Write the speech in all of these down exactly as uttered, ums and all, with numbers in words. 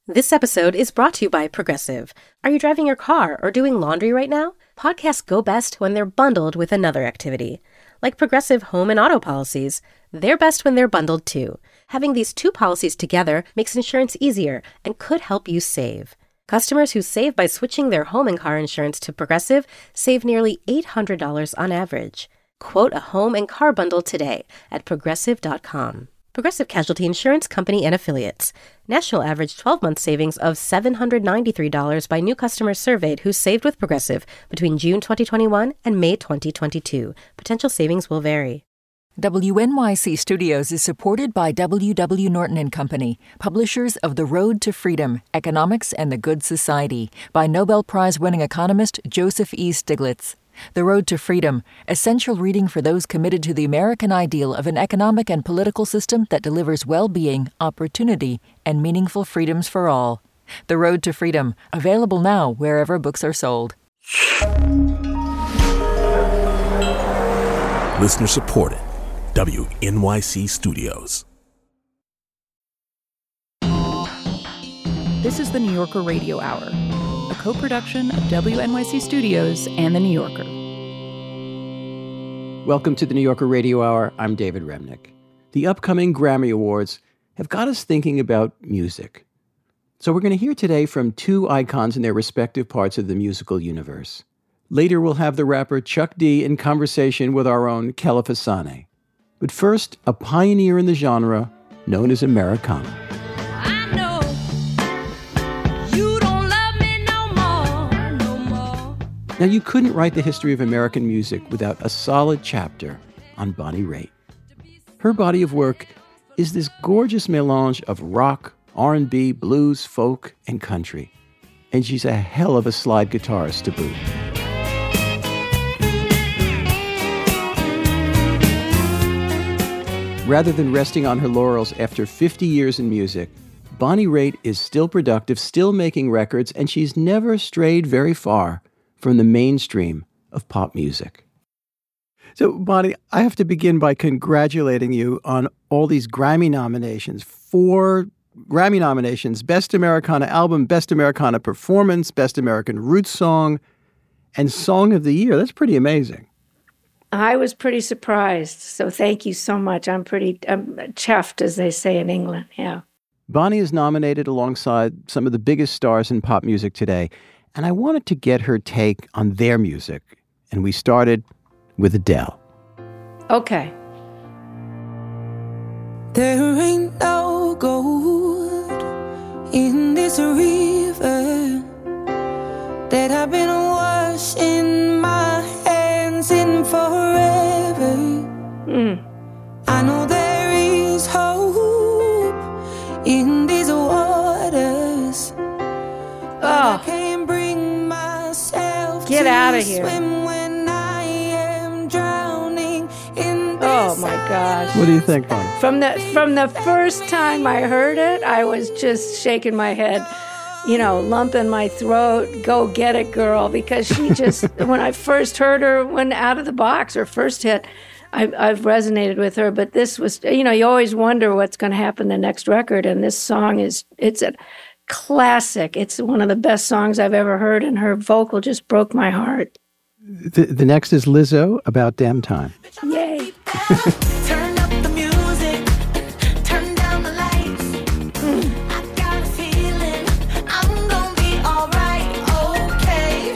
This episode is brought to you by Progressive. Are you driving your car or doing laundry right now? Podcasts go best when they're bundled with another activity. Like Progressive home and auto policies, they're best when they're bundled too. Having these two policies together makes insurance easier and could help you save. Customers who save by switching their home and car insurance to Progressive save nearly eight hundred dollars on average. Quote a home and car bundle today at progressive dot com. Progressive Casualty Insurance Company and Affiliates. National average twelve-month savings of seven hundred ninety-three dollars by new customers surveyed who saved with Progressive between June twenty twenty-one and May twenty twenty-two. Potential savings will vary. W N Y C Studios is supported by W W. Norton and Company, publishers of The Road to Freedom, Economics and the Good Society, by Nobel Prize-winning economist Joseph E. Stiglitz. The Road to Freedom, essential reading for those committed to the American ideal of an economic and political system that delivers well-being, opportunity, and meaningful freedoms for all. The Road to Freedom, available now wherever books are sold. Listener supported. W N Y C Studios. This is the New Yorker Radio Hour, a co-production of W N Y C Studios and The New Yorker. Welcome to the New Yorker Radio Hour. I'm David Remnick. The upcoming Grammy Awards have got us thinking about music. So we're going to hear today from two icons in their respective parts of the musical universe. Later, we'll have the rapper Chuck D in conversation with our own Kelefa Sanneh. But first, a pioneer in the genre known as Americana. Now, you couldn't write the history of American music without a solid chapter on Bonnie Raitt. Her body of work is this gorgeous melange of rock, R and B, blues, folk, and country. And she's a hell of a slide guitarist to boot. Rather than resting on her laurels after fifty years in music, Bonnie Raitt is still productive, still making records, and she's never strayed very far from the mainstream of pop music. So, Bonnie, I have to begin by congratulating you on all these Grammy nominations. Four Grammy nominations: Best Americana Album, Best Americana Performance, Best American Roots Song, and Song of the Year. That's pretty amazing. I was pretty surprised, so thank you so much. I'm pretty I'm chuffed, as they say in England, yeah. Bonnie is nominated alongside some of the biggest stars in pop music today, and I wanted to get her take on their music, and we started with Adele. Okay. There ain't no gold in this river that I've been washing my hands in forever. Mm. I know there is hope in these waters. Oh. I can't bring myself Get to out of here. swim when I am drowning in this. Oh my gosh. What do you think, Bonnie? From the from the first time I heard it, I was just shaking my head, you know, lump in my throat, go get it, girl, because she just, when I first heard her, when out of the box, her first hit, I, I've resonated with her. But this was, you know, you always wonder what's going to happen the next record, and this song is, it's a classic. It's one of the best songs I've ever heard, and her vocal just broke my heart. The, the next is Lizzo, About Damn Time. Yay. Turn up the music, turn down the lights. Mm. I got a feeling I'm gonna be alright, okay,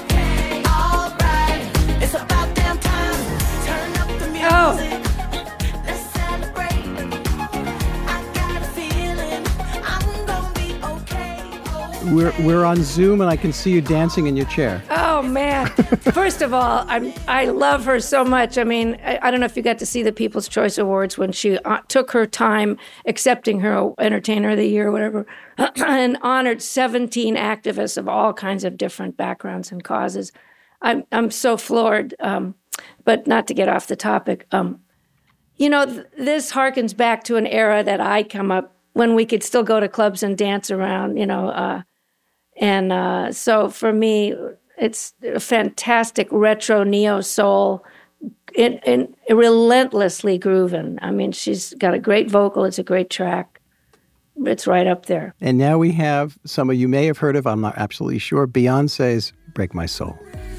alright. It's about damn time. Turn up the music. Oh. Let's celebrate. I got a feeling I'm gonna be okay, okay. We're, we're on Zoom, and I can see you dancing in your chair. Oh, man. First of all, I'm, I love her so much. I mean, I, I don't know if you got to see the People's Choice Awards when she uh, took her time accepting her Entertainer of the Year or whatever and honored seventeen activists of all kinds of different backgrounds and causes. I'm, I'm so floored, um, but not to get off the topic. Um, you know, th- this harkens back to an era that I come up when we could still go to clubs and dance around, you know, uh, and uh, so for me, it's a fantastic retro neo-soul, it, it, relentlessly grooving. I mean, she's got a great vocal. It's a great track. it's right up there. And now we have, some of you may have heard of, I'm not absolutely sure, Beyonce's Break My Soul.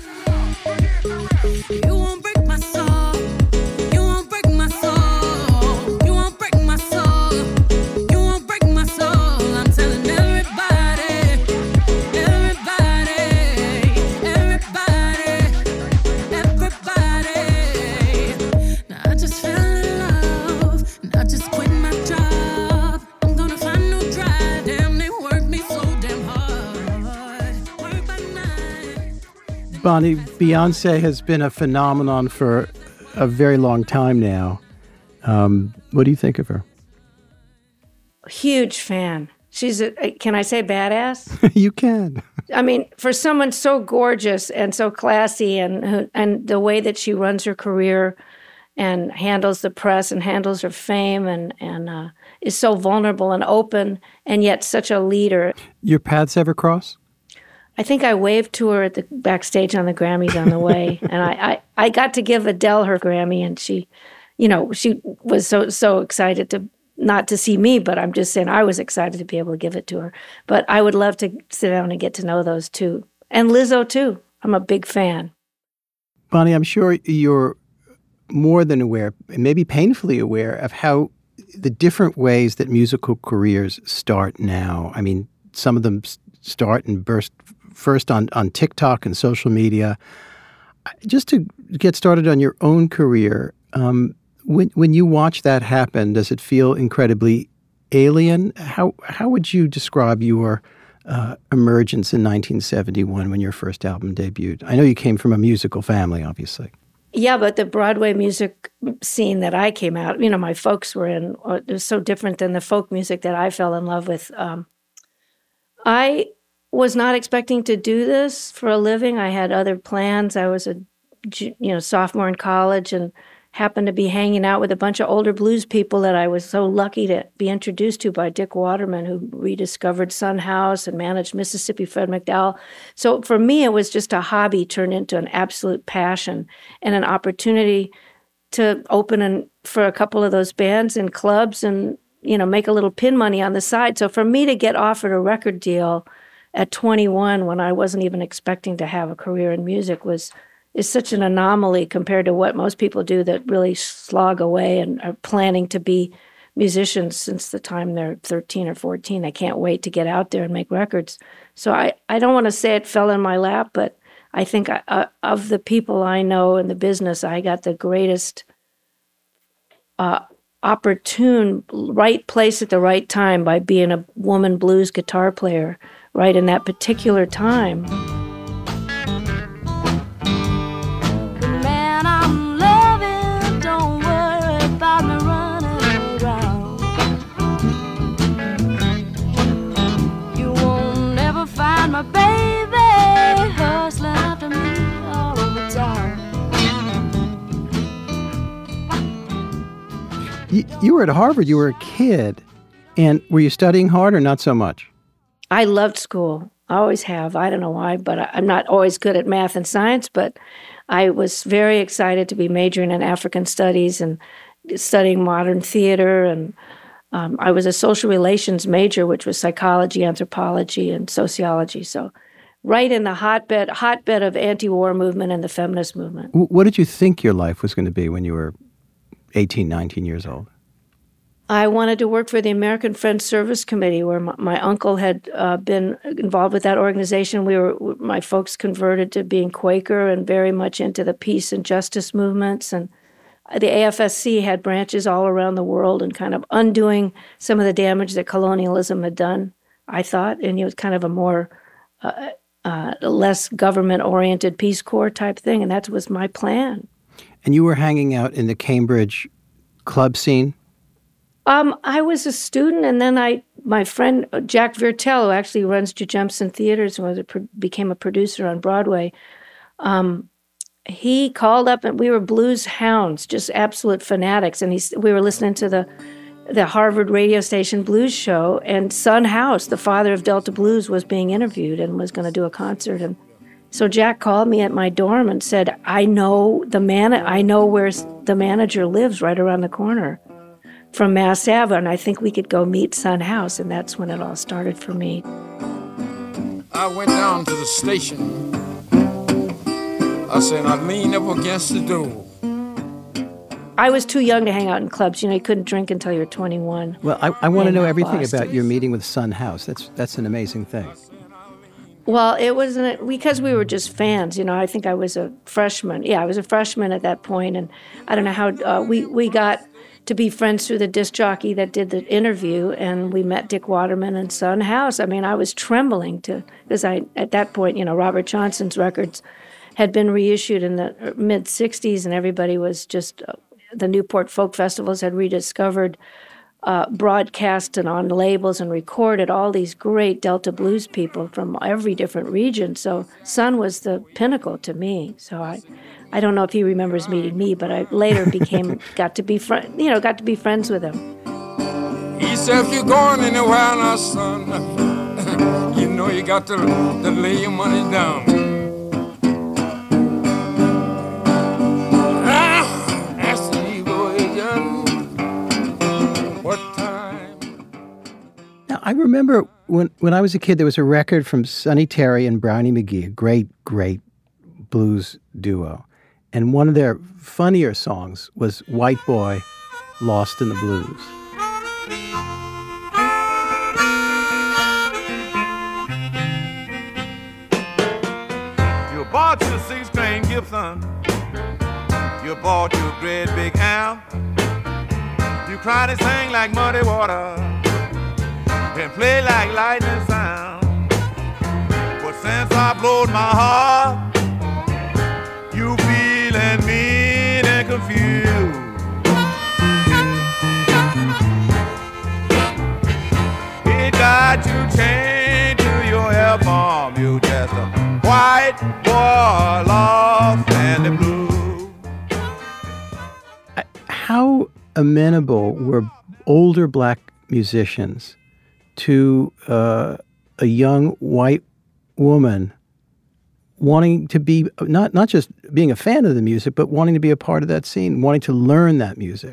You won't break my soul. You won't break my soul. You won't break my soul. You won't break my soul. I'm telling everybody, everybody, everybody, everybody. Now I just fell in love, and I just quit my job. I'm gonna find no drive. Damn, they work me so damn hard. Work by night. Bonnie, Beyonce has been a phenomenon for a very long time now. Um, what do you think of her? Huge fan. She's a, can I say badass? You can. I mean, for someone so gorgeous and so classy, and who- and the way that she runs her career and handles the press and handles her fame, and and uh, is so vulnerable and open, and yet such a leader. Your paths ever cross? I think I waved to her at the backstage on the Grammys on the way, and I, I, I got to give Adele her Grammy, and she, you know, she was so so excited to not to see me, but I'm just saying I was excited to be able to give it to her. But I would love to sit down and get to know those two, and Lizzo too. I'm a big fan. Bonnie, I'm sure you're more than aware, maybe painfully aware, of how the different ways that musical careers start now. I mean, some of them s- start and burst first on, on TikTok and social media. Just to get started on your own career, um, when when you watch that happen, does it feel incredibly alien? How how would you describe your uh, emergence in nineteen seventy-one when your first album debuted? I know you came from a musical family, obviously. Yeah, but the Broadway music scene that I came out, you know, my folks were in, it was so different than the folk music that I fell in love with. Um, I was not expecting to do this for a living. I had other plans. I was a, ju- you know, sophomore in college and happened to be hanging out with a bunch of older blues people that I was so lucky to be introduced to by Dick Waterman, who rediscovered Sun House and managed Mississippi Fred McDowell. So for me, it was just a hobby turned into an absolute passion and an opportunity to open an, for a couple of those bands and clubs and, you know, make a little pin money on the side. So for me to get offered a record deal at twenty-one when I wasn't even expecting to have a career in music was is such an anomaly compared to what most people do that really slog away and are planning to be musicians since the time they're thirteen or fourteen. They can't wait to get out there and make records. So I, I don't want to say it fell in my lap, but I think I, uh, of the people I know in the business, I got the greatest uh, opportune, right place at the right time by being a woman blues guitar player right in that particular time. Man, I'm loving, don't worry about me running around. You won't never find my baby hustling after me all over town. You, you were at Harvard. You were a kid. And were you studying hard or not so much? I loved school. I always have. I don't know why, but I, I'm not always good at math and science, but I was very excited to be majoring in African studies and studying modern theater. And um, I was a social relations major, which was psychology, anthropology, and sociology. So right in the hotbed, hotbed of anti-war movement and the feminist movement. W- What did you think your life was going to be when you were eighteen, nineteen years old? I wanted to work for the American Friends Service Committee, where my, my uncle had uh, been involved with that organization. We were, my folks converted to being Quaker and very much into the peace and justice movements. And the A F S C had branches all around the world and kind of undoing some of the damage that colonialism had done, I thought. And it was kind of a more, uh, uh, less government-oriented Peace Corps type thing. And that was my plan. And you were hanging out in the Cambridge club scene? Um, I was a student, and then I, my friend uh, Jack Viertel, who actually runs Jujumsen Theaters and was a, pro- became a producer on Broadway, um, he called up, and we were blues hounds, just absolute fanatics. And he, we were listening to the the Harvard radio station blues show, and Sun House, the father of Delta Blues, was being interviewed and was going to do a concert. And so Jack called me at my dorm and said, "I know the man. I know where the manager lives, right around the corner. from Mass Ave, and I think we could go meet Son House, and that's when it all started for me. I went down to the station. I said, I leaned up against the door. I was too young to hang out in clubs. You know, you couldn't drink until you were twenty-one. Well, I, I want to know everything Boston. about your meeting with Son House. That's that's an amazing thing. Well, it wasn't because we were just fans. You know, I think I was a freshman. Yeah, I was a freshman at that point, and I don't know how uh, we we got to be friends through the disc jockey that did the interview, and we met Dick Waterman and Son House. I mean, I was trembling to because I at that point, you know, Robert Johnson's records had been reissued in the mid sixties, and everybody was just uh, the Newport Folk Festivals had rediscovered. Uh, broadcast and on labels and recorded all these great Delta blues people from every different region. So Son was the pinnacle to me. So I, I don't know if he remembers meeting me, but I later became got to be friend, you know, got to be friends with him. He said, "If you're going anywhere now, son, you know you got to, to lay your money down." I remember when, when I was a kid, there was a record from Sonny Terry and Brownie McGhee, a great, great blues duo. And one of their funnier songs was White Boy, Lost in the Blues. You bought your six-string Gibson. You bought your great big amp. You cried and sang like muddy water. And play like lightning sound. But since I blowed my heart, you feeling mean and confused. It got you chained to your album. You just a white boy lost in the blue. How amenable were older black musicians to uh, a young white woman wanting to be, not, not just being a fan of the music, but wanting to be a part of that scene, wanting to learn that music?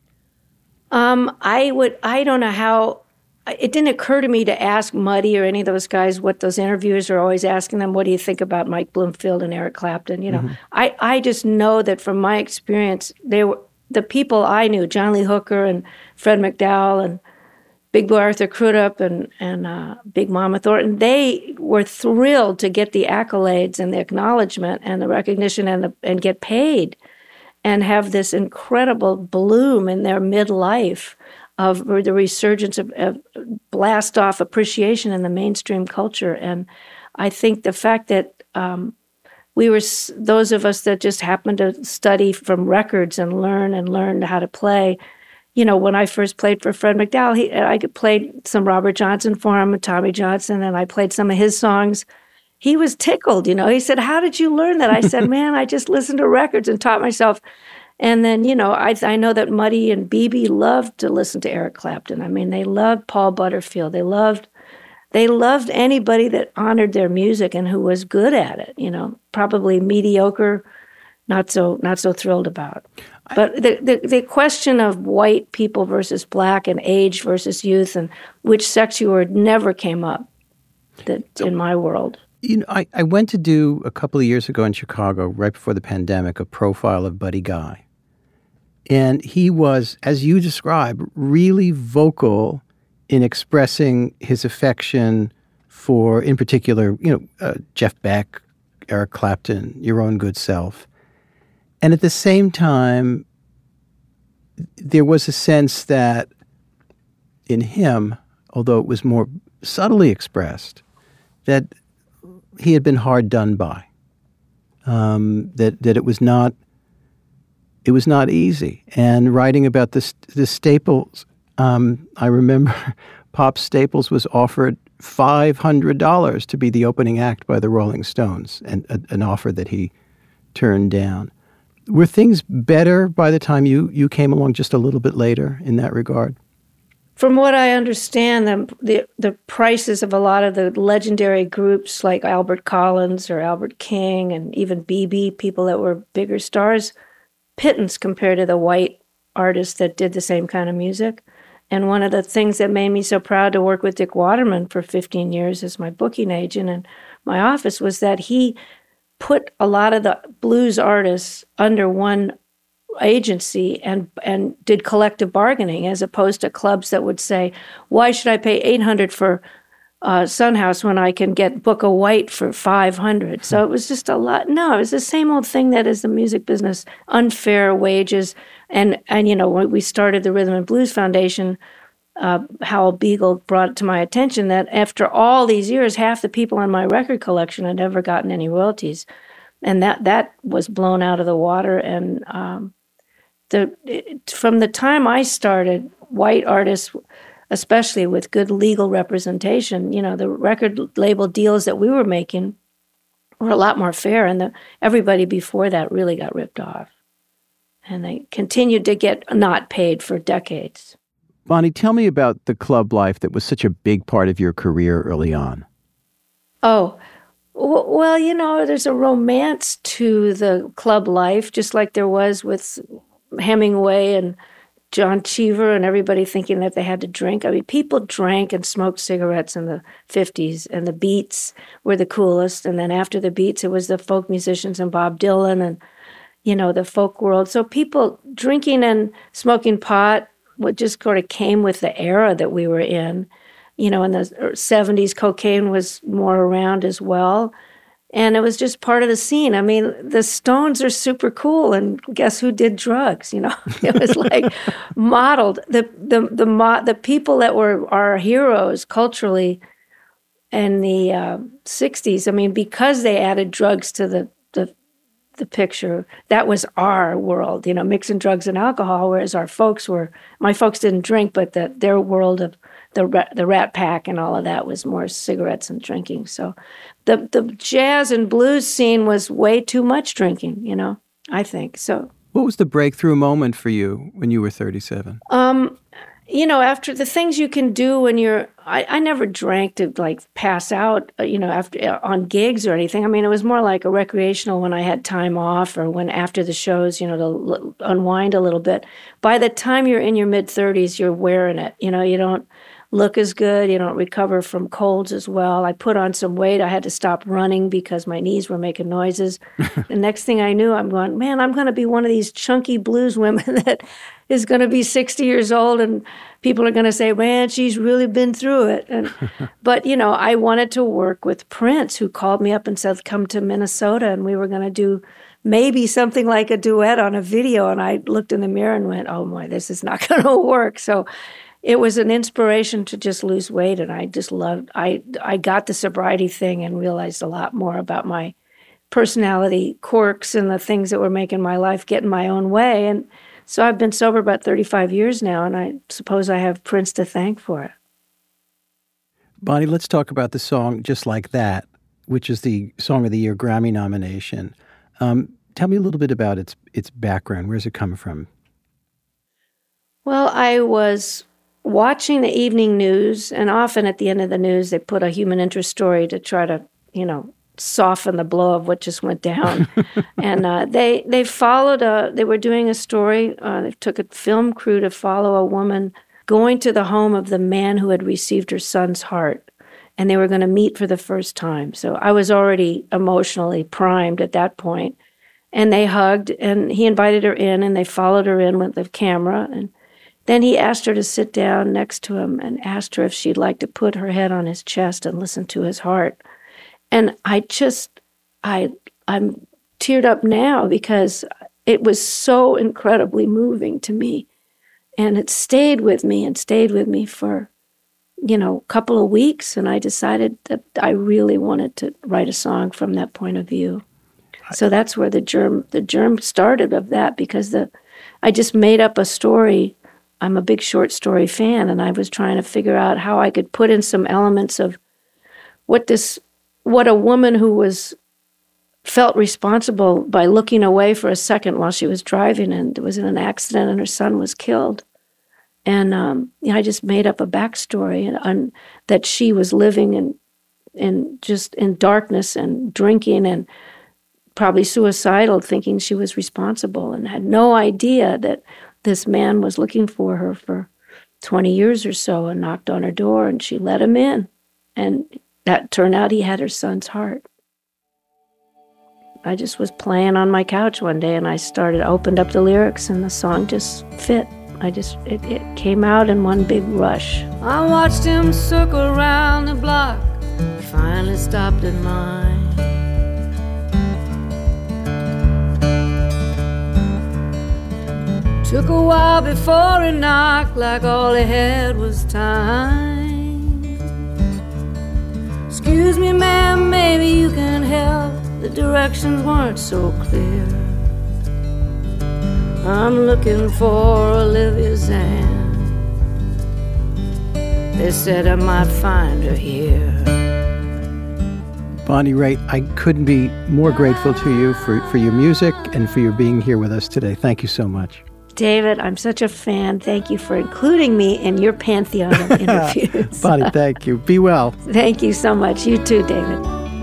Um, I would, I don't know how, it didn't occur to me to ask Muddy or any of those guys what those interviewers are always asking them, what do you think about Mike Bloomfield and Eric Clapton? You know, mm-hmm. I, I just know that from my experience, they were, the people I knew, John Lee Hooker and Fred McDowell and Big Boy Arthur Crudup and, and uh, Big Mama Thornton, they were thrilled to get the accolades and the acknowledgement and the recognition and the, and get paid and have this incredible bloom in their midlife of the resurgence of, of blast-off appreciation in the mainstream culture. And I think the fact that um, we were, those of us that just happened to study from records and learn and learn how to play. You know, when I first played for Fred McDowell, he, I played some Robert Johnson for him, Tommy Johnson, and I played some of his songs. He was tickled, you know. He said, "How did you learn that?" I said, "Man, I just listened to records and taught myself." And then, you know, I I know that Muddy and B B loved to listen to Eric Clapton. I mean, they loved Paul Butterfield. They loved, they loved anybody that honored their music and who was good at it. You know, probably mediocre, not so not so thrilled about. But the, the the question of white people versus black and age versus youth and which sex you were never came up that, in my world. You know, I, I went to do a couple of years ago in Chicago, right before the pandemic, a profile of Buddy Guy. And he was, as you describe, really vocal in expressing his affection for, in particular, you know, uh, Jeff Beck, Eric Clapton, your own good self. And at the same time, there was a sense that in him, although it was more subtly expressed, that he had been hard done by. Um, that that it was not it was not easy. And writing about this the Staples, um, I remember Pop Staples was offered five hundred dollars to be the opening act by the Rolling Stones, and a, an offer that he turned down. Were things better by the time you, you came along just a little bit later in that regard? From what I understand, the, the the prices of a lot of the legendary groups like Albert Collins or Albert King and even B B, people that were bigger stars, pittance compared to the white artists that did the same kind of music. And one of the things that made me so proud to work with Dick Waterman for fifteen years as my booking agent in my office was that he put a lot of the blues artists under one agency and and did collective bargaining, as opposed to clubs that would say, why should I pay eight hundred dollars for uh, Son House when I can get Book of White for five hundred dollars? So it was just a lot. No, it was the same old thing that is the music business, unfair wages. And, and you know, when we started the Rhythm and Blues Foundation, uh, Howell Beagle brought it to my attention that after all these years, half the people on my record collection had never gotten any royalties. And that, that was blown out of the water. And um, the it, from the time I started, white artists, especially with good legal representation, you know, the record label deals that we were making were a lot more fair. And the, everybody before that really got ripped off. And they continued to get not paid for decades. Bonnie, tell me about the club life that was such a big part of your career early on. Oh, w- well, you know, there's a romance to the club life, just like there was with Hemingway and John Cheever and everybody thinking that they had to drink. I mean, people drank and smoked cigarettes in the fifties, and the Beats were the coolest. And then after the Beats, it was the folk musicians and Bob Dylan and, you know, the folk world. So people drinking and smoking pot, what just sort of came with the era that we were in. You know, in the seventies, cocaine was more around as well. And it was just part of the scene. I mean, the Stones are super cool, and guess who did drugs? You know, it was like modeled. The the the mo- the people that were our heroes culturally in the uh, sixties. I mean, because they added drugs to the the the picture, that was our world. You know, mixing drugs and alcohol, whereas our folks were. My folks didn't drink, but the, their world of the the Rat Pack and all of that was more cigarettes and drinking. So the the jazz and blues scene was way too much drinking, you know, I think. So what was the breakthrough moment for you when you were thirty-seven? Um, you know, after the things you can do when you're, I, I never drank to like pass out, you know, after on gigs or anything. I mean, it was more like a recreational when I had time off or when after the shows, you know, to l- unwind a little bit. By the time you're in your mid thirties, you're wearing it. You know, you don't look as good. You don't recover from colds as well. I put on some weight. I had to stop running because my knees were making noises. The next thing I knew, I'm going, man, I'm going to be one of these chunky blues women that is going to be sixty years old, and people are going to say, man, she's really been through it. And, but, you know, I wanted to work with Prince, who called me up and said, come to Minnesota, and we were going to do maybe something like a duet on a video. And I looked in the mirror and went, oh, my, this is not going to work. So it was an inspiration to just lose weight, and I just loved, I, I got the sobriety thing and realized a lot more about my personality quirks and the things that were making my life get in my own way. And so I've been sober about thirty-five years now, and I suppose I have Prince to thank for it. Bonnie, let's talk about the song Just Like That, which is the Song of the Year Grammy nomination. Um, tell me a little bit about its its background. Where's it come from? Well, I was watching the evening news, and often at the end of the news, they put a human interest story to try to, you know, soften the blow of what just went down. and uh, they they followed a, they were doing a story, uh, they took a film crew to follow a woman going to the home of the man who had received her son's heart, and they were going to meet for the first time. So I was already emotionally primed at that point, and they hugged, and he invited her in, and they followed her in with the camera, and then he asked her to sit down next to him and asked her if she'd like to put her head on his chest and listen to his heart. And I just, I, I'm teared up now because it was so incredibly moving to me. And it stayed with me and stayed with me for, you know, a couple of weeks. And I decided that I really wanted to write a song from that point of view. So that's where the germ, the germ started of that, because the, I just made up a story. I'm a big short story fan, and I was trying to figure out how I could put in some elements of what this, what a woman who was felt responsible by looking away for a second while she was driving and was in an accident and her son was killed. And um, you know, I just made up a backstory and, and that she was living in, in just in darkness and drinking and probably suicidal, thinking she was responsible, and had no idea that this man was looking for her for twenty years or so and knocked on her door, and she let him in. And that turned out he had her son's heart. I just was playing on my couch one day, and I started, opened up the lyrics, and the song just fit. I just, it, it came out in one big rush. I watched him circle around the block. He finally stopped at mine. Took a while before he knocked, like all he had was time. Excuse me, ma'am, maybe you can help. The directions weren't so clear. I'm looking for Olivia's aunt. They said I might find her here. Bonnie Raitt, I couldn't be more grateful to you for, for your music and for your being here with us today. Thank you so much. David, I'm such a fan. Thank you for including me in your pantheon of interviews. Bonnie, thank you. Be well. Thank you so much. You too, David.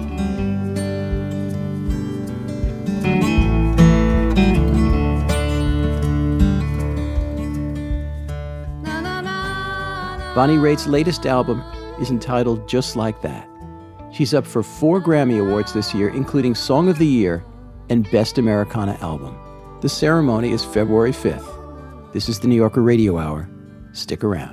Bonnie Raitt's latest album is entitled Just Like That. She's up for four Grammy Awards this year, including Song of the Year and Best Americana Album. The ceremony is February fifth. This is the New Yorker Radio Hour. Stick around.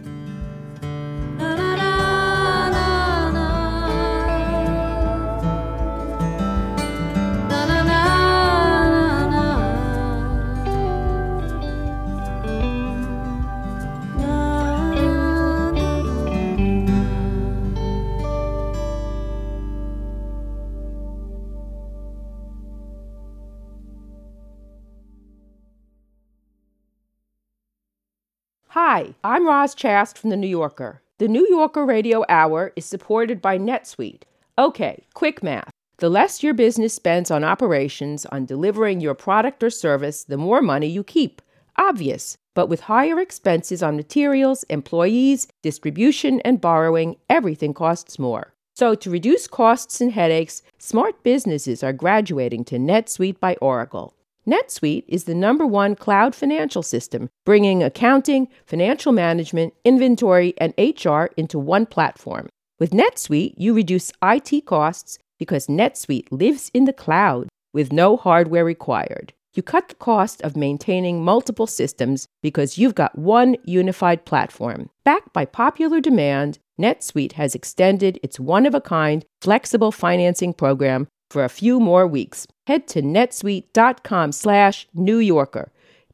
Hi, I'm Roz Chast from The New Yorker. The New Yorker Radio Hour is supported by NetSuite. Okay, quick math. The less your business spends on operations, on delivering your product or service, the more money you keep. Obvious. But with higher expenses on materials, employees, distribution, and borrowing, everything costs more. So to reduce costs and headaches, smart businesses are graduating to NetSuite by Oracle. NetSuite is the number one cloud financial system, bringing accounting, financial management, inventory, and H R into one platform. With NetSuite, you reduce I T costs because NetSuite lives in the cloud with no hardware required. You cut the cost of maintaining multiple systems because you've got one unified platform. Backed by popular demand, NetSuite has extended its one-of-a-kind flexible financing program for a few more weeks. Head to netsuite.com slash New Yorker.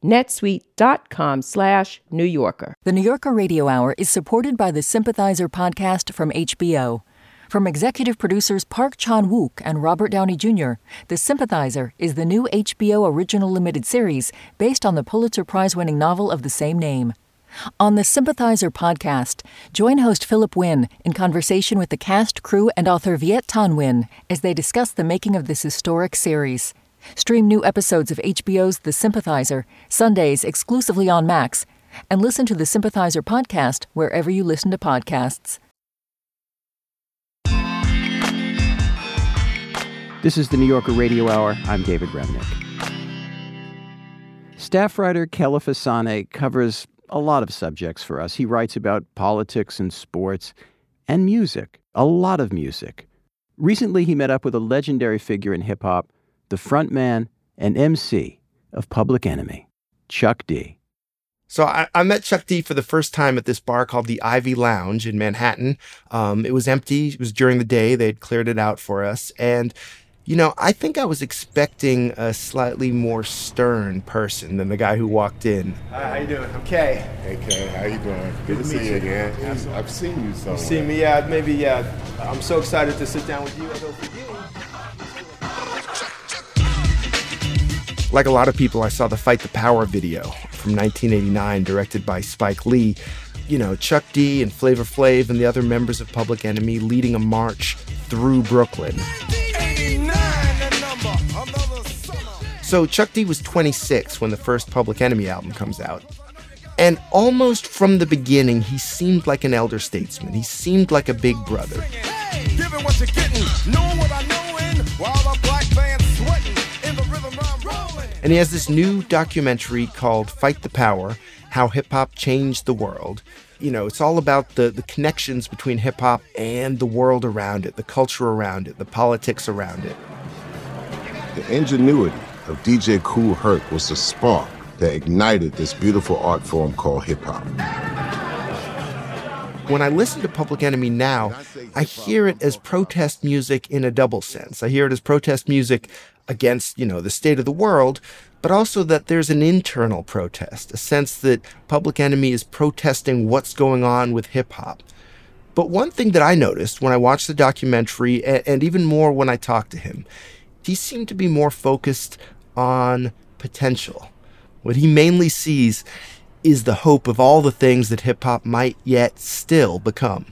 netsuite.com slash New Yorker. The New Yorker Radio Hour is supported by the Sympathizer podcast from H B O. From executive producers Park Chan-wook and Robert Downey Junior, The Sympathizer is the new H B O original limited series based on the Pulitzer Prize-winning novel of the same name. On the Sympathizer podcast, join host Philip Wynn in conversation with the cast, crew, and author Viet Thanh Nguyen as they discuss the making of this historic series. Stream new episodes of H B O's The Sympathizer, Sundays exclusively on Max, and listen to the Sympathizer podcast wherever you listen to podcasts. This is the New Yorker Radio Hour. I'm David Remnick. Staff writer Kelefa Sanneh covers a lot of subjects for us. He writes about politics and sports and music, a lot of music. Recently, he met up with a legendary figure in hip-hop, the frontman and M C of Public Enemy, Chuck D. So I, I met Chuck D for the first time at this bar called the Ivy Lounge in Manhattan. Um, it was empty. It was during the day. They had cleared it out for us. And you know, I think I was expecting a slightly more stern person than the guy who walked in. Hi, how you doing? I'm Kay. Hey, Kay, how you doing? Good, Good to see you again. I've, I've seen you somewhere. You see me? Yeah, maybe, yeah. I'm so excited to sit down with you. I go for you. Like a lot of people, I saw the Fight the Power video from nineteen eighty-nine, directed by Spike Lee. You know, Chuck D and Flavor Flav and the other members of Public Enemy leading a march through Brooklyn. So Chuck D was twenty-six when the first Public Enemy album comes out. And almost from the beginning, he seemed like an elder statesman. He seemed like a big brother. Hey, give it what you're getting, knowing what I know, while the black band's sweating in the rhythm I'm rolling. And he has this new documentary called Fight the Power, How Hip-Hop Changed the World. You know, it's all about the, the connections between hip-hop and the world around it, the culture around it, the politics around it. The ingenuity of D J Kool Herc was the spark that ignited this beautiful art form called hip-hop. When I listen to Public Enemy now, I hear it as protest music in a double sense. I hear it as protest music against, you know, the state of the world, but also that there's an internal protest, a sense that Public Enemy is protesting what's going on with hip-hop. But one thing that I noticed when I watched the documentary, and, and even more when I talked to him, he seemed to be more focused on potential. What he mainly sees is the hope of all the things that hip-hop might yet still become.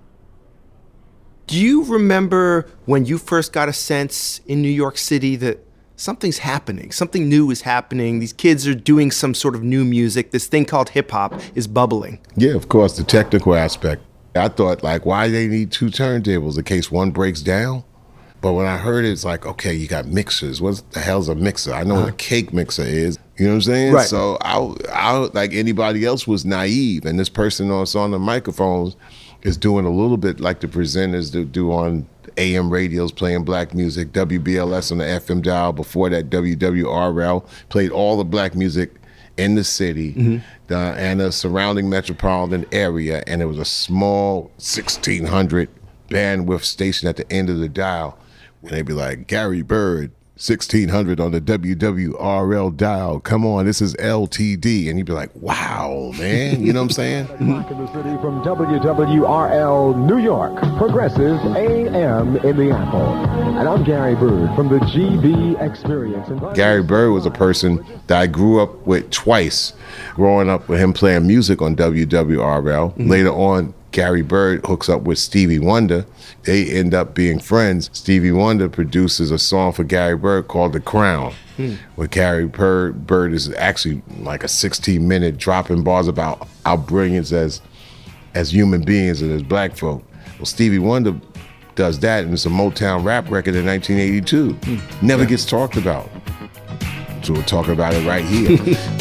Do you remember when you first got a sense in New York City that something's happening, something new is happening, these kids are doing some sort of new music, this thing called hip-hop is bubbling? Yeah, of course, the technical aspect. I thought, like, why do they need two turntables in case one breaks down? But when I heard it, it's like, okay, you got mixers. What the hell's a mixer? I know uh-huh. what a cake mixer is. You know what I'm saying? Right. So I, I, like anybody else, was naive. And this person that's on the microphones is doing a little bit like the presenters do, do on A M radios, playing black music, W B L S on the F M dial. Before that, W W R L played all the black music in the city mm-hmm. the, and the surrounding metropolitan area. And it was a small sixteen hundred bandwidth station at the end of the dial. And they'd be like, Gary Bird, sixteen hundred on the W W R L dial. Come on, this is L T D. And he'd be like, wow, man. You know what I'm saying? Back in the city from W W R L New York, Progressive A M in the Apple. And I'm Gary Bird from the G B Experience. Gary Bird was a person that I grew up with twice, growing up with him playing music on W W R L. Mm-hmm. Later on, Gary Bird hooks up with Stevie Wonder. They end up being friends. Stevie Wonder produces a song for Gary Bird called The Crown, hmm. where Gary Bird, Bird is actually like a sixteen minute dropping bars about our brilliance as as human beings and as black folk. Well, Stevie Wonder does that, and it's a Motown rap record in nineteen eighty-two. Hmm. Never yeah. gets talked about. So we're talking about it right here.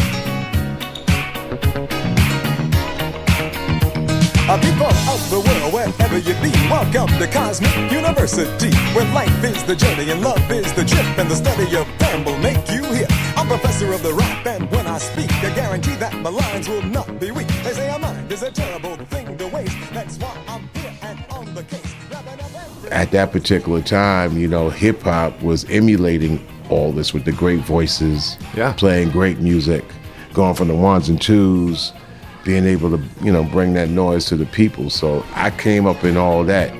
A people of the world, wherever you be, welcome to Cosmic University, where life is the journey and love is the trip, and the study of them will make you hear. I'm professor of the rap, and when I speak, I guarantee that my lines will not be weak. They say a mind is a terrible thing to waste. That's why I'm here and on the case. At that particular time, you know, hip hop was emulating all this with the great voices, yeah. playing great music, going from the ones and twos, being able to, you know, bring that noise to the people. So I came up in all that.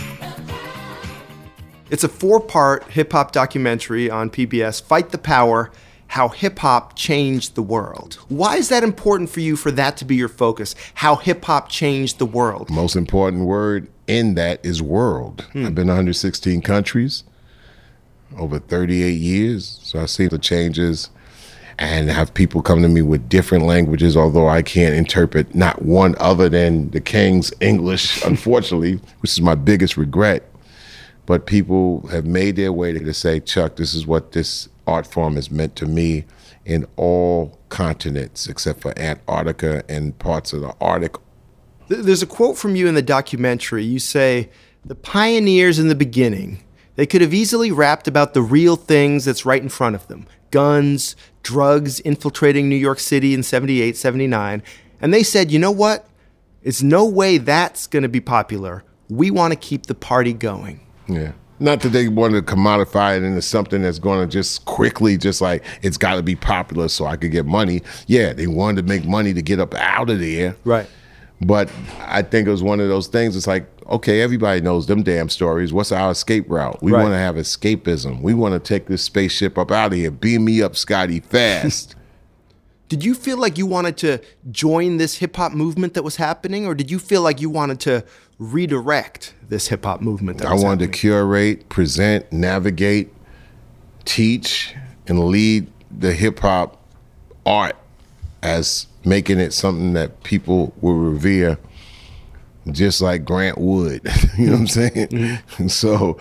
It's a four-part hip-hop documentary on P B S, Fight the Power, How Hip-Hop Changed the World. Why is that important for you, for that to be your focus, how hip-hop changed the world? Most important word in that is world. Hmm. I've been to one hundred sixteen countries, over thirty-eight years, so I've seen the changes and have people come to me with different languages, although I can't interpret not one other than the King's English, unfortunately, which is my biggest regret. But people have made their way to say, Chuck, this is what this art form has meant to me in all continents, except for Antarctica and parts of the Arctic. There's a quote from you in the documentary. You say, the pioneers in the beginning, they could have easily rapped about the real things that's right in front of them. Guns, drugs infiltrating New York City in seventy-eight, seventy-nine. And they said, you know what? It's no way that's going to be popular. We want to keep the party going. Yeah. Not that they wanted to commodify it into something that's going to just quickly, just like, it's got to be popular so I could get money. Yeah, they wanted to make money to get up out of there. Right. But I think it was one of those things. It's like, okay, everybody knows them damn stories. What's our escape route? We right. want to have escapism. We want to take this spaceship up out of here. Beam me up, Scotty, fast. Did you feel like you wanted to join this hip-hop movement that was happening, or did you feel like you wanted to redirect this hip-hop movement that I was wanted happening? to curate, present, navigate, teach, and lead the hip-hop art as making it something that people will revere, just like Grant Wood. You know what I'm saying? Mm-hmm. So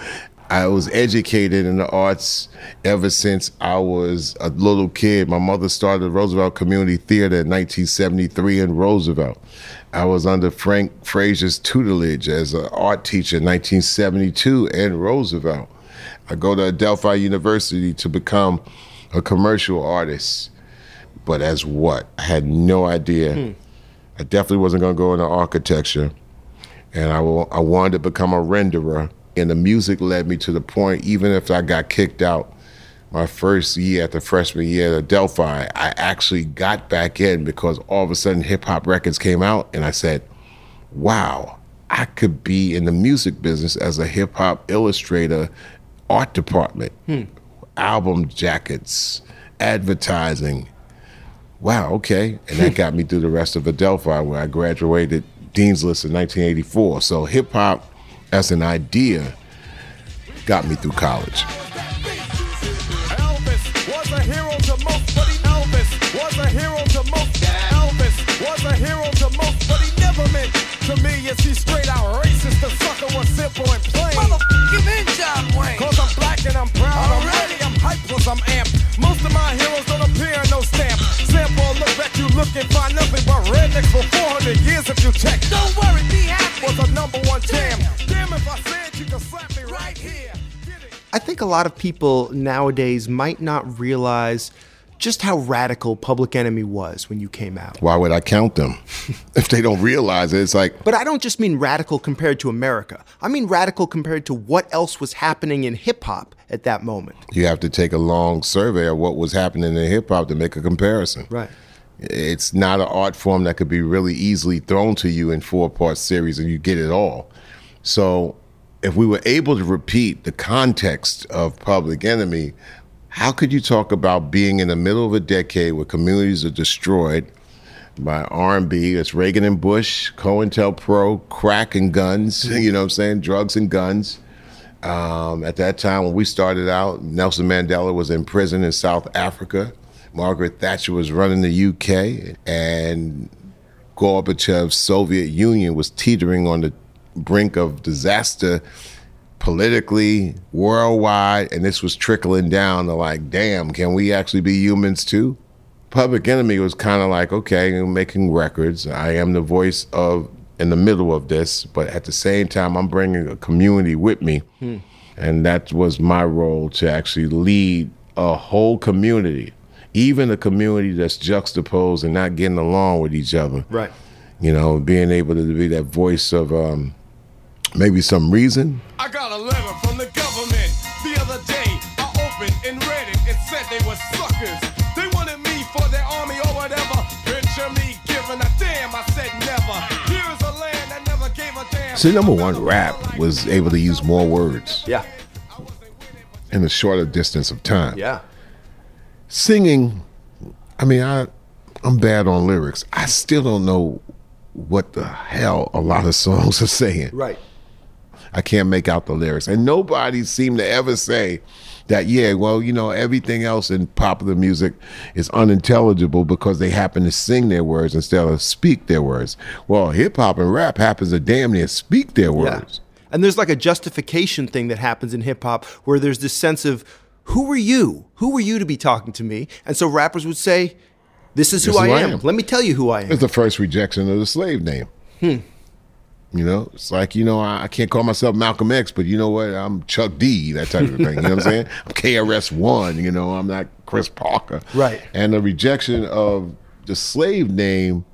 I was educated in the arts ever since I was a little kid. My mother started Roosevelt Community Theater in nineteen seventy-three in Roosevelt. I was under Frank Frazier's tutelage as an art teacher in nineteen seventy-two in Roosevelt. I go to Adelphi University to become a commercial artist. But as what? I had no idea. Hmm. I definitely wasn't going to go into architecture. And I, I wanted to become a renderer. And the music led me to the point, even if I got kicked out my first year at the freshman year at Adelphi, I actually got back in because all of a sudden hip hop records came out and I said, wow, I could be in the music business as a hip hop illustrator, art department, hmm. album jackets, advertising. Wow, okay. And that got me through the rest of Adelphi where I graduated Dean's List in nineteen eighty-four. So hip hop as an idea got me through college. Elvis was a hero to most, but he Elvis was a hero to most. Elvis was a hero to most, but he never meant to me. Is he straight out racist? The sucker was simple and plain. Motherfucking in John Wayne. Cause I'm black and I'm proud. I'm ready, I'm hyped cause I'm amped. Most of my heroes don't appear in no stamp. Sample look at you look and find nothing but rednecks for four hundred years if you check. Don't worry, be happy. Was a number one jam. Damn if I said you could slap me right here. I think a lot of people nowadays might not realize just how radical Public Enemy was when you came out. Why would I count them if they don't realize it? It's like... But I don't just mean radical compared to America. I mean radical compared to what else was happening in hip-hop at that moment. You have to take a long survey of what was happening in hip-hop to make a comparison. Right. It's not an art form that could be really easily thrown to you in four-part series and you get it all. So if we were able to repeat the context of Public Enemy, how could you talk about being in the middle of a decade where communities are destroyed by R and B? It's Reagan and Bush, COINTELPRO, crack and guns, you know what I'm saying, drugs and guns. Um, at that time when we started out, Nelson Mandela was in prison in South Africa. Margaret Thatcher was running the U K, and Gorbachev's Soviet Union was teetering on the brink of disaster politically, worldwide, and this was trickling down to like, damn, can we actually be humans too? Public Enemy was kind of like, okay, I'm making records. I am the voice of, in the middle of this, but at the same time, I'm bringing a community with me. Hmm. And that was my role, to actually lead a whole community, even a community that's juxtaposed and not getting along with each other. Right. You know, being able to be that voice of um, maybe some reason. I got a letter from the government the other day. I opened and read it. It said they were suckers. They wanted me for their army or whatever. Picture me giving a damn. I said never. Here's a land that never gave a damn. So number one, rap was able to use more words. Yeah. In a shorter distance of time. Yeah. Singing, I mean, I, I'm bad on lyrics. I still don't know what the hell a lot of songs are saying. Right. I can't make out the lyrics. And nobody seemed to ever say that, yeah, well, you know, everything else in popular music is unintelligible because they happen to sing their words instead of speak their words. Well, hip hop and rap happens to damn near speak their words. Yeah. And there's like a justification thing that happens in hip hop where there's this sense of, who are you? Who are you to be talking to me? And so rappers would say, this is who, I, am. I am. Let me tell you who I am. It's the first rejection of the slave name. Hmm. You know, it's like, you know, I, I can't call myself Malcolm X, but you know what? I'm Chuck D, that type of thing. You know what I'm saying? I'm K R S One, you know, I'm not Chris Parker. Right. And the rejection of the slave name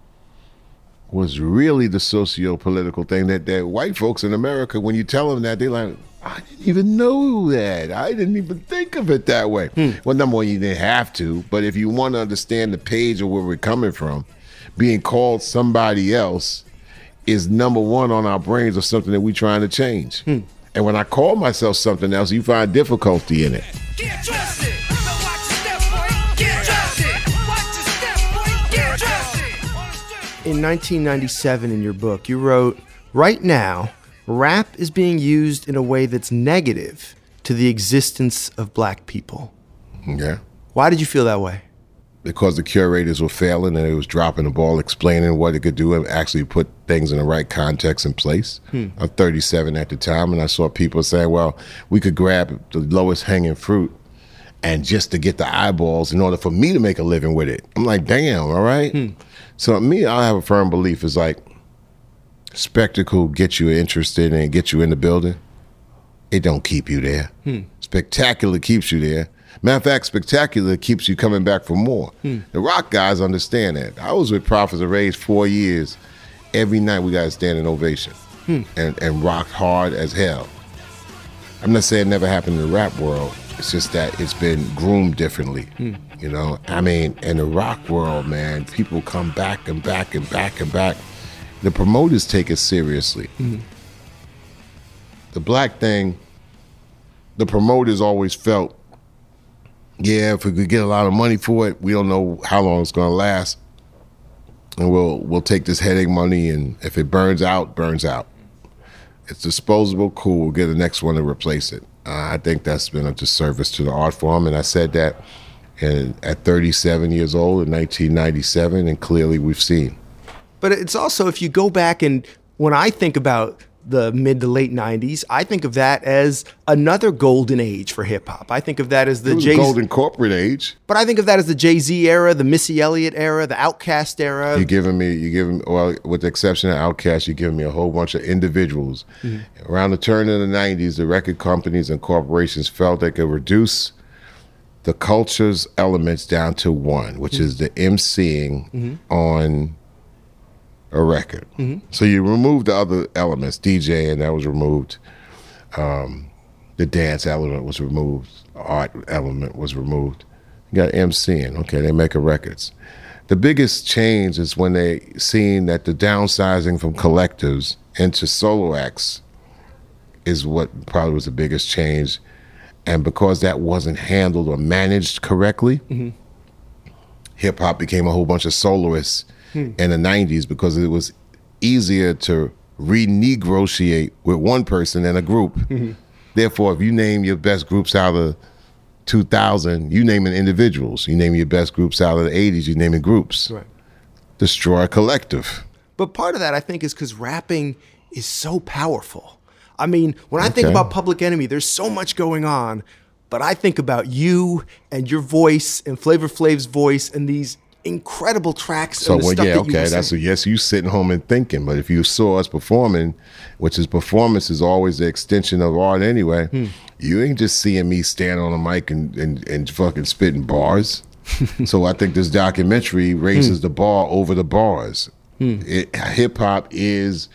was really the socio-political thing that, that white folks in America, when you tell them that, they're like, I didn't even know that. I didn't even think of it that way. Hmm. Well, number one, you didn't have to, but if you want to understand the page of where we're coming from, being called somebody else is number one on our brains of something that we're trying to change. Hmm. And when I call myself something else, you find difficulty in it. Get trusted. Watch your step, boy. Get trusted. Watch your step, boy. Get trusted. In nineteen ninety-seven, in your book, you wrote, right now, rap is being used in a way that's negative to the existence of black people. Yeah. Why did you feel that way? because the curators were failing and it was dropping the ball, explaining what it could do and actually put things in the right context and place. Hmm. I'm thirty-seven at the time, and I saw people saying, well, we could grab the lowest hanging fruit and just to get the eyeballs in order for me to make a living with it. I'm like, damn, all right? Hmm. So me, I have a firm belief is like, spectacle gets you interested and get you in the building. It don't keep you there. Hmm. Spectacular keeps you there. Matter of fact, spectacular keeps you coming back for more. Hmm. The rock guys understand that. I was with Prophets of Rage four years. Every night we got a standing ovation Hmm. and, and rocked hard as hell. I'm not saying it never happened in the rap world. It's just that it's been groomed differently. Hmm. You know, I mean, in the rock world, man, people come back and back and back and back. The promoters take it seriously. Hmm. The black thing, the promoters always felt, yeah, if we could get a lot of money for it, we don't know how long it's gonna last. And we'll we'll take this headache money, and if it burns out, burns out. It's disposable, cool, we'll get the next one to replace it. Uh, I think that's been a disservice to the art form, and I said that in, at thirty-seven years old in nineteen ninety-seven, and clearly we've seen. But it's also, if you go back and when I think about the mid to late nineties, I think of that as another golden age for hip hop. I think of that as the It was a Jay- golden corporate age. But I think of that as the Jay-Z era, the Missy Elliott era, the Outkast era. You're giving me, you giving, well, with the exception of Outkast, you're giving me a whole bunch of individuals. Mhm. Around the turn of the nineties, the record companies and corporations felt they could reduce the culture's elements down to one, which Mhm. is the emceeing Mhm. on a record. Mhm. So you remove the other elements, DJing, that was removed. Um, the dance element was removed. The art element was removed. You got emceeing. Okay, they're making records. The biggest change is when they seen that the downsizing from collectives into solo acts is what probably was the biggest change. And because that wasn't handled or managed correctly, Mhm. hip hop became a whole bunch of soloists Hmm. in the nineties because it was easier to renegotiate with one person than a group. Mhm. Therefore, if you name your best groups out of two thousand, you naming individuals. You name your best groups out of the eighties, you naming groups. Right. Destroy a collective. But part of that, I think, is because rapping is so powerful. I mean, when I think Okay. about Public Enemy, there's so much going on, but I think about you and your voice and Flavor Flav's voice and these incredible tracks So and the well, stuff yeah, that you okay, were that's a saying. yes. You sitting home and thinking, but if you saw us performing, which is performance is always the extension of art anyway. Hmm. You ain't just seeing me stand on a mic and and, and fucking spitting bars. So I think this documentary raises Hmm. the bar over the bars. Hmm. It, hip hop is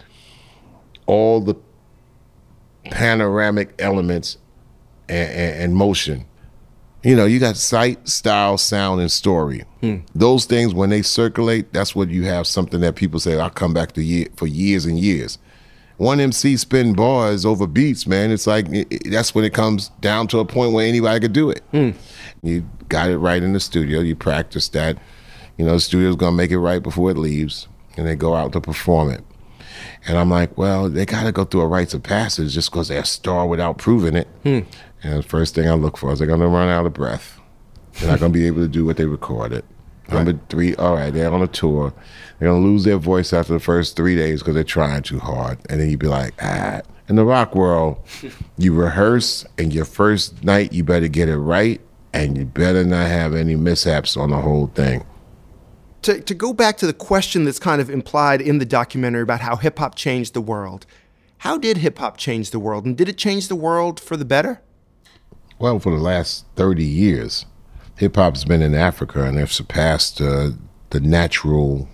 all the panoramic elements and, and, and motion. You know, you got sight, style, sound, and story. Hmm. Those things, when they circulate, that's what you have something that people say, I'll come back to year, for years and years. One M C spin bars over beats, man. It's like, it, it- that's when it comes down to a point where anybody could do it. Hmm. You got it right in the studio. You practice that. You know, the studio's going to make it right before it leaves. And they go out to perform it. And I'm like, well, they got to go through a rites of passage just because they're a star without proving it. Hmm. And the first thing I look for is they're going to run out of breath. They're not going to be able to do what they recorded. Number three, all right, they're on a tour. They're going to lose their voice after the first three days because they're trying too hard. And then you'd be like, ah. In the rock world, you rehearse, and your first night, you better get it right, and you better not have any mishaps on the whole thing. To, to go back to the question that's kind of implied in the documentary about how hip hop changed the world, how did hip hop change the world? And did it change the world for the better? Well, for the last thirty years, hip hop's been in Africa and they've surpassed uh, the natural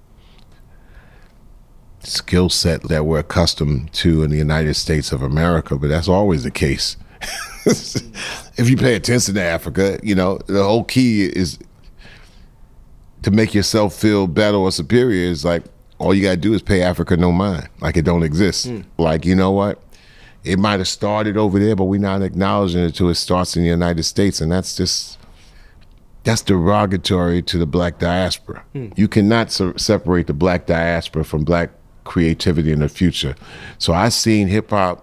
skill set that we're accustomed to in the United States of America, but that's always the case. If you pay attention to Africa, you know, the whole key is to make yourself feel better or superior is like, all you gotta do is pay Africa no mind, like it don't exist. Mm. Like, you know what? It might have started over there, but we're not acknowledging it until it starts in the United States, and that's just, that's derogatory to the black diaspora. Hmm. You cannot se- separate the black diaspora from black creativity in the future. So I seen hip hop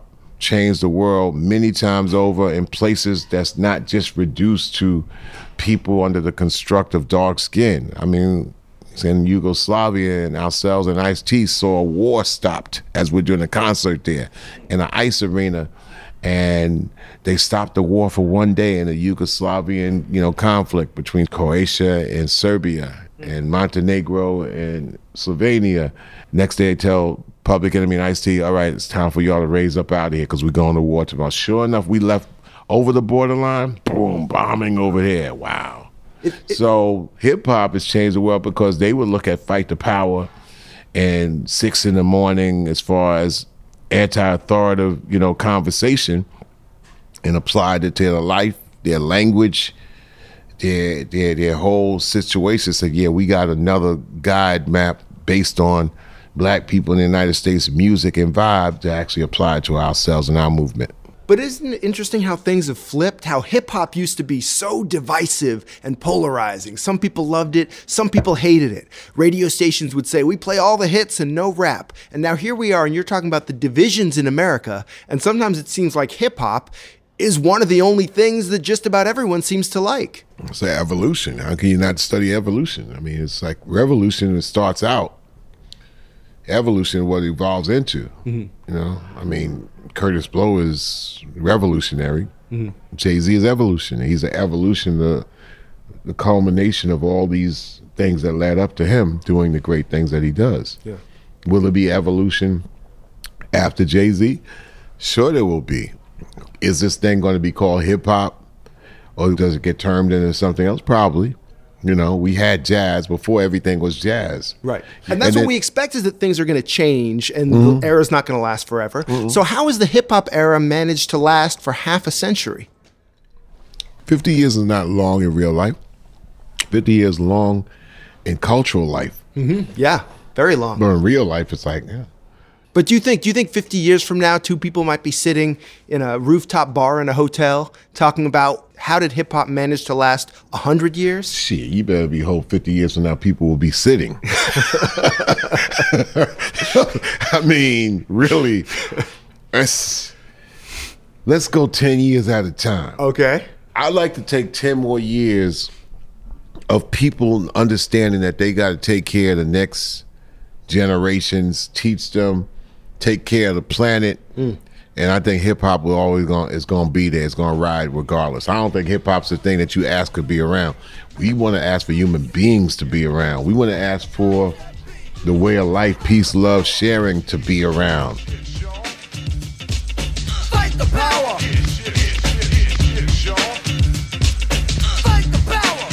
changed the world many times over in places that's not just reduced to people under the construct of dark skin. I mean, in Yugoslavia, and ourselves and Ice-T saw a war stopped as we're doing a concert there in an ice arena, and they stopped the war for one day in a Yugoslavian, you know, conflict between Croatia and Serbia and Montenegro and Slovenia. Next day, they tell Public Enemy and Ice-T, all right, it's time for y'all to raise up out of here because we're going to war tomorrow. Sure enough, we left over the borderline, boom, bombing over there. Wow. It, it, so hip-hop has changed the world because they would look at Fight the Power and six in the morning as far as anti-authoritative, you know, conversation and applied it to their life, their language, their, their, their whole situation. Said, yeah, we got another guide map based on black people in the United States music and vibe to actually apply it to ourselves and our movement. But isn't it interesting how things have flipped? How hip-hop used to be so divisive and polarizing. Some people loved it, some people hated it. Radio stations would say, we play all the hits and no rap. And now here we are, and you're talking about the divisions in America, and sometimes it seems like hip-hop is one of the only things that just about everyone seems to like. It's like evolution. How can you not study evolution? I mean, it's like revolution, it starts out. Evolution, what it evolves into. Mm-hmm. You know, I mean, Curtis Blow is revolutionary. Mm-hmm. Jay-Z is evolution. He's an evolution, the the culmination of all these things that led up to him doing the great things that he does. Yeah. Will there be evolution after Jay-Z? Sure there will be. Is this thing going to be called hip-hop, or does it get termed into something else? Probably. You know, we had jazz before everything was jazz. Right. And that's and what then, we expect is that things are going to change and mm-hmm. the era's not going to last forever. Mm-hmm. So how has the hip-hop era managed to last for half a century? fifty years is not long in real life. fifty years long in cultural life. Mm-hmm. Yeah, very long. But in real life, it's like, yeah. But do you think do you think fifty years from now, two people might be sitting in a rooftop bar in a hotel talking about how did hip-hop manage to last one hundred years? Shit, you better be hope fifty years from now people will be sitting. I mean, really, let's, let's go ten years at a time. Okay. I'd like to take ten more years of people understanding that they got to take care of the next generations, teach them, take care of the planet. Mm. And I think hip hop will always going is going to be there. It's going to ride regardless. I don't think hip hop's the thing that you ask to be around. We want to ask for human beings to be around. We want to ask for the way of life, peace, love, sharing to be around. Fight the power. Fight the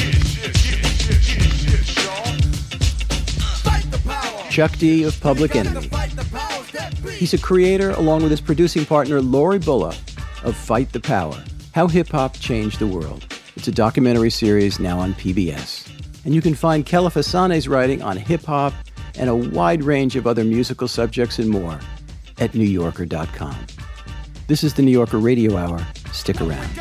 power. Chuck D of Public Enemy. He's a creator, along with his producing partner, Lori Bulla, of Fight the Power, How Hip-Hop Changed the World. It's a documentary series now on P B S. And you can find Kelefa Sane's writing on hip-hop and a wide range of other musical subjects and more at new yorker dot com. This is the New Yorker Radio Hour. Stick around.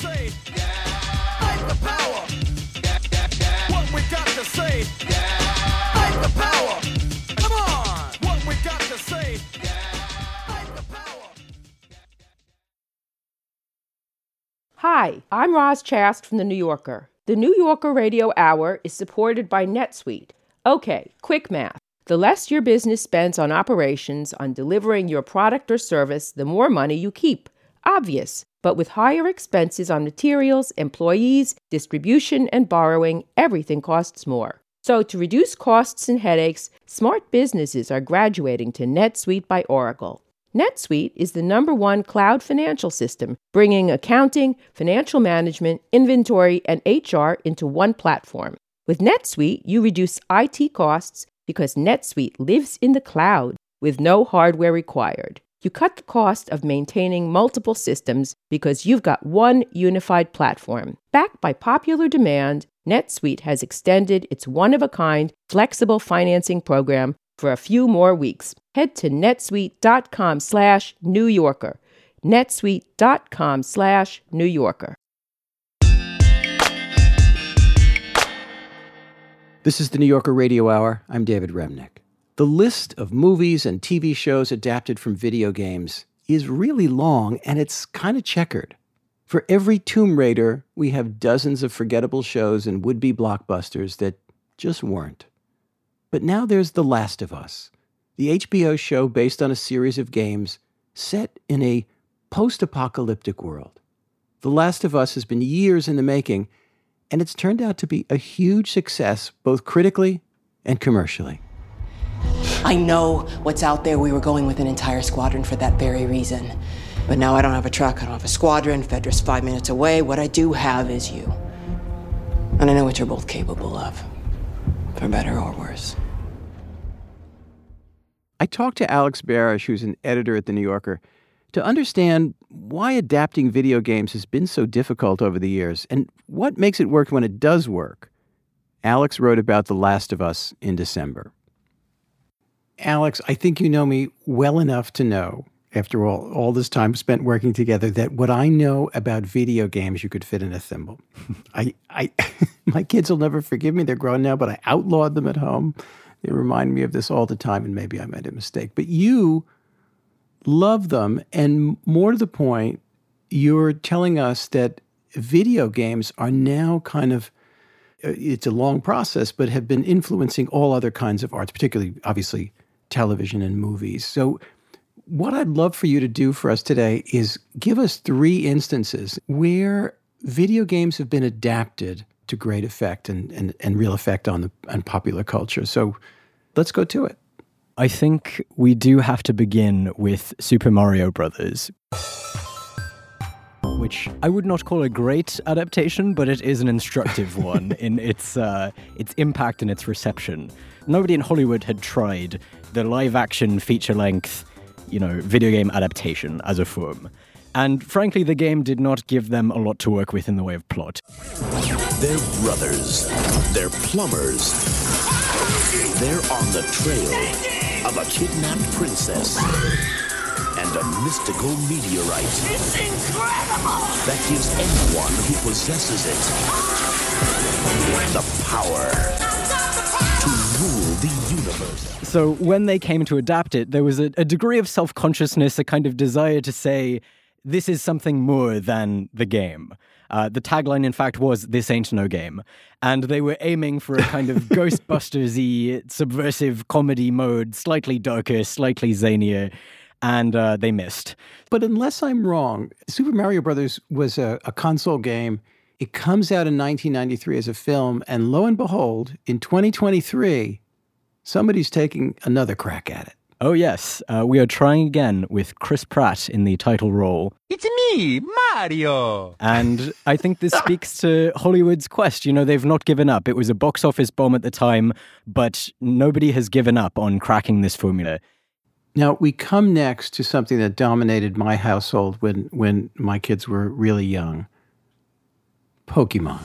Hi, I'm Roz Chast from The New Yorker. The New Yorker Radio Hour is supported by NetSuite. Okay, quick math. The less your business spends on operations, on delivering your product or service, the more money you keep. Obvious. But with higher expenses on materials, employees, distribution, and borrowing, everything costs more. So to reduce costs and headaches, smart businesses are graduating to NetSuite by Oracle. NetSuite is the number one cloud financial system, bringing accounting, financial management, inventory, and H R into one platform. With NetSuite, you reduce I T costs because NetSuite lives in the cloud with no hardware required. You cut the cost of maintaining multiple systems because you've got one unified platform. Backed by popular demand, NetSuite has extended its one-of-a-kind flexible financing program for a few more weeks. Head to netsuite.com slash New Yorker. netsuite.com slash New Yorker. This is the New Yorker Radio Hour. I'm David Remnick. The list of movies and T V shows adapted from video games is really long, and it's kind of checkered. For every Tomb Raider, we have dozens of forgettable shows and would-be blockbusters that just weren't. But now there's The Last of Us, the H B O show based on a series of games set in a post-apocalyptic world. The Last of Us has been years in the making, and it's turned out to be a huge success, both critically and commercially. I know what's out there. We were going with an entire squadron for that very reason. But now I don't have a truck, I don't have a squadron, Fedra's five minutes away. What I do have is you. And I know what you're both capable of, for better or worse. I talked to Alex Barish, who's an editor at The New Yorker, to understand why adapting video games has been so difficult over the years and what makes it work when it does work. Alex wrote about The Last of Us in December. Alex, I think you know me well enough to know, after all, all this time spent working together, that what I know about video games you could fit in a thimble. I, I, my kids will never forgive me. They're grown now, but I outlawed them at home. They remind me of this all the time, and maybe I made a mistake. But you love them, and more to the point, you're telling us that video games are now kind of, it's a long process, but have been influencing all other kinds of arts, particularly, obviously, television and movies. So what I'd love for you to do for us today is give us three instances where video games have been adapted to great effect and, and, and real effect on the on popular culture. So let's go to it. I think we do have to begin with Super Mario Brothers, which I would not call a great adaptation, but it is an instructive one in its uh, its impact and its reception. Nobody in Hollywood had tried the live-action feature-length, you know, video game adaptation as a form. And frankly, the game did not give them a lot to work with in the way of plot. They're brothers. They're plumbers. They're on the trail of a kidnapped princess and a mystical meteorite. It's incredible! That gives anyone who possesses it the power to rule the universe. So when they came to adapt it, there was a, a degree of self-consciousness, a kind of desire to say, this is something more than the game. Uh, the tagline, in fact, was, this ain't no game. And they were aiming for a kind of Ghostbusters-y, subversive comedy mode, slightly darker, slightly zanier, and uh, they missed. But unless I'm wrong, Super Mario Brothers was a, a console game. It comes out in nineteen ninety-three as a film, and lo and behold, in twenty twenty-three, somebody's taking another crack at it. Oh, yes. Uh, we are trying again with Chris Pratt in the title role. It's me, Mario! And I think this speaks to Hollywood's quest. You know, they've not given up. It was a box office bomb at the time, but nobody has given up on cracking this formula. Now, we come next to something that dominated my household when, when my kids were really young. Pokemon.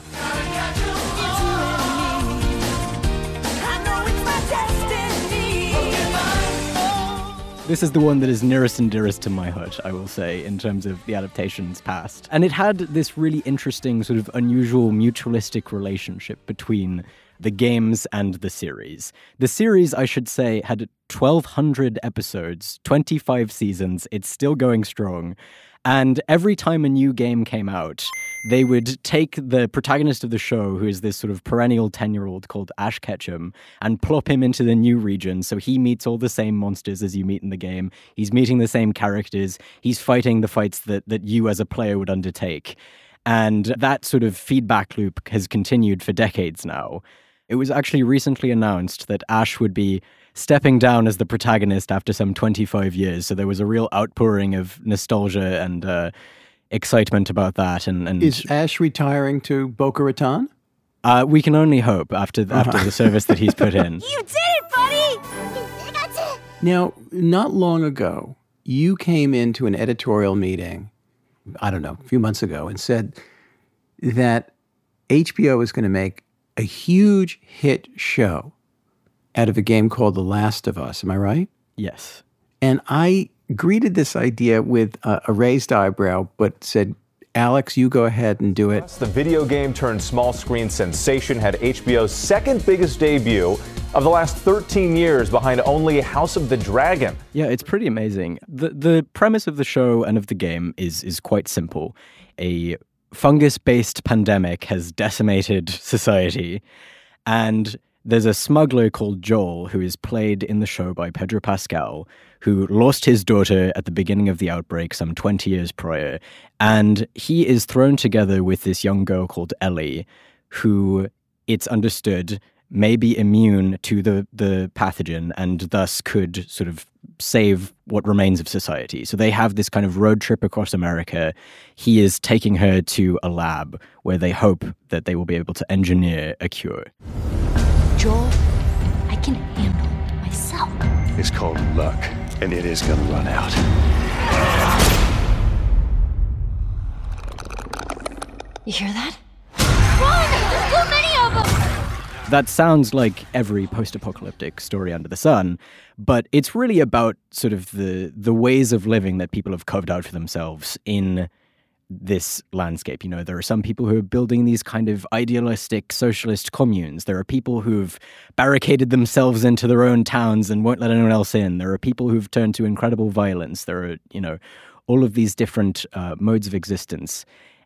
This is the one that is nearest and dearest to my heart, I will say, in terms of the adaptations past. And it had this really interesting, sort of unusual mutualistic relationship between the games and the series. The series, I should say, had twelve hundred episodes, twenty-five seasons. It's still going strong. And every time a new game came out, they would take the protagonist of the show, who is this sort of perennial ten-year-old called Ash Ketchum, and plop him into the new region so he meets all the same monsters as you meet in the game. He's meeting the same characters. He's fighting the fights that, that you as a player would undertake. And that sort of feedback loop has continued for decades now. It was actually recently announced that Ash would be stepping down as the protagonist after some twenty-five years. So there was a real outpouring of nostalgia and uh, excitement about that. And, and is Ash retiring to Boca Raton? Uh, we can only hope after uh-huh. after the service that he's put in. You did it, buddy! That's it! Now, not long ago, you came into an editorial meeting, I don't know, a few months ago, and said that H B O is going to make a huge hit show out of a game called The Last of Us. Am I right? Yes. And I greeted this idea with a, a raised eyebrow, but said, Alex, you go ahead and do it. The video game turned small screen sensation had H B O's second biggest debut of the last thirteen years, behind only House of the Dragon. Yeah, it's pretty amazing. The the premise of the show and of the game is is quite simple. A fungus-based pandemic has decimated society, and there's a smuggler called Joel, who is played in the show by Pedro Pascal, who lost his daughter at the beginning of the outbreak some twenty years prior. And he is thrown together with this young girl called Ellie, who, it's understood, may be immune to the, the pathogen and thus could sort of save what remains of society. So they have this kind of road trip across America. He is taking her to a lab where they hope that they will be able to engineer a cure. Joel, I can handle it myself. It's called luck, and it is gonna run out. You hear that? Run! There's too many of them! That sounds like every post-apocalyptic story under the sun, but it's really about sort of the the ways of living that people have carved out for themselves in this landscape. You know, there are some people who are building these kind of idealistic socialist communes. There are people who've barricaded themselves into their own towns and won't let anyone else in. There are people who've turned to incredible violence. There are, you know, all of these different uh, modes of existence.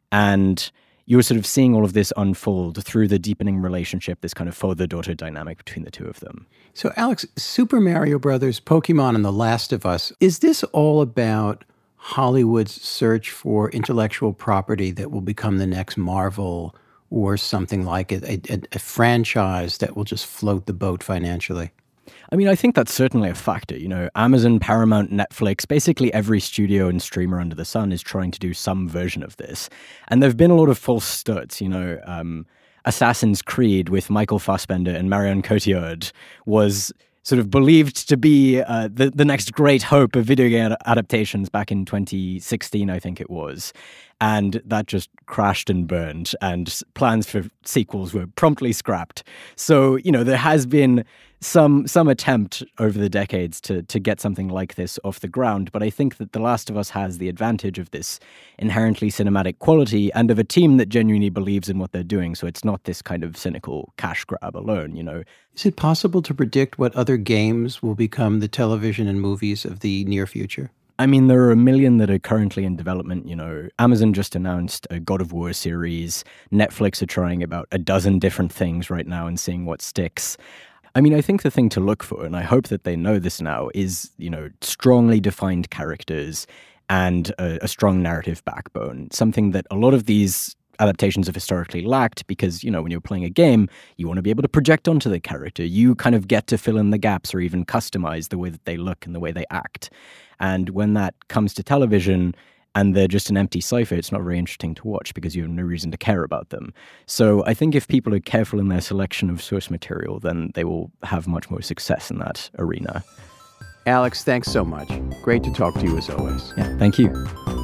And you're sort of seeing all of this unfold through the deepening relationship, this kind of father-daughter dynamic between the two of them. So, Alex, Super Mario Brothers, Pokemon, and The Last of Us, is this all about Hollywood's search for intellectual property that will become the next Marvel or something like it, a, a, a franchise that will just float the boat financially? I mean, I think that's certainly a factor. You know, Amazon, Paramount, Netflix, basically every studio and streamer under the sun is trying to do some version of this. And there have been a lot of false starts. You know, um, Assassin's Creed with Michael Fassbender and Marion Cotillard was sort of believed to be uh, the, the next great hope of video game adaptations back in twenty sixteen, I think it was. And that just crashed and burned, and plans for sequels were promptly scrapped. So, you know, there has been some some attempt over the decades to to get something like this off the ground, but I think that The Last of Us has the advantage of this inherently cinematic quality and of a team that genuinely believes in what they're doing, so it's not this kind of cynical cash grab alone, you know. Is it possible to predict what other games will become the television and movies of the near future? I mean, there are a million that are currently in development, you know. Amazon just announced a God of War series. Netflix are trying about a dozen different things right now and seeing what sticks. I mean, I think the thing to look for, and I hope that they know this now, is, you know, strongly defined characters and a, a strong narrative backbone. Something that a lot of these adaptations have historically lacked because, you know, when you're playing a game, you want to be able to project onto the character. You kind of get to fill in the gaps or even customize the way that they look and the way they act. And when that comes to television and they're just an empty cipher, it's not very interesting to watch because you have no reason to care about them. So I think if people are careful in their selection of source material, then they will have much more success in that arena. Alex, thanks so much. Great to talk to you as always. Yeah, thank you.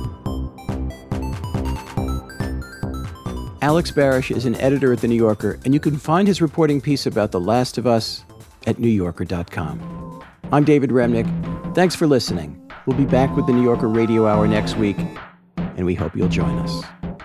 Alex Barish is an editor at The New Yorker, and you can find his reporting piece about The Last of Us at new yorker dot com. I'm David Remnick. Thanks for listening. We'll be back with the New Yorker Radio Hour next week, and we hope you'll join us.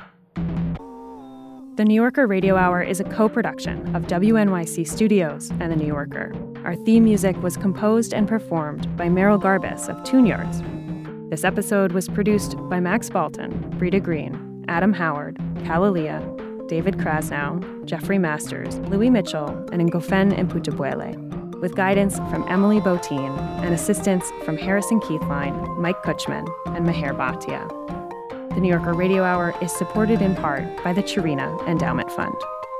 The New Yorker Radio Hour is a co-production of W N Y C Studios and The New Yorker. Our theme music was composed and performed by Meryl Garbus of Tune Yards. This episode was produced by Max Balton, Brita Green, Adam Howard, Kalalia, David Krasnow, Jeffrey Masters, Louis Mitchell, and Ngofen Imputabuele, with guidance from Emily Botine and assistance from Harrison Keithline, Mike Kutchman, and Meher Bhatia. The New Yorker Radio Hour is supported in part by the Chirina Endowment Fund.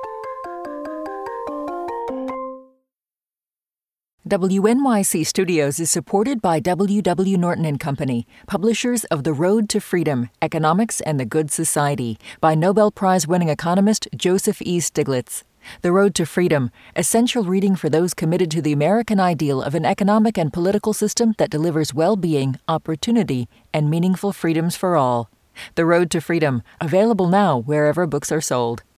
W N Y C Studios is supported by W W. Norton and Company, publishers of The Road to Freedom, Economics and the Good Society, by Nobel Prize-winning economist Joseph E. Stiglitz. The Road to Freedom, essential reading for those committed to the American ideal of an economic and political system that delivers well-being, opportunity, and meaningful freedoms for all. The Road to Freedom, available now wherever books are sold.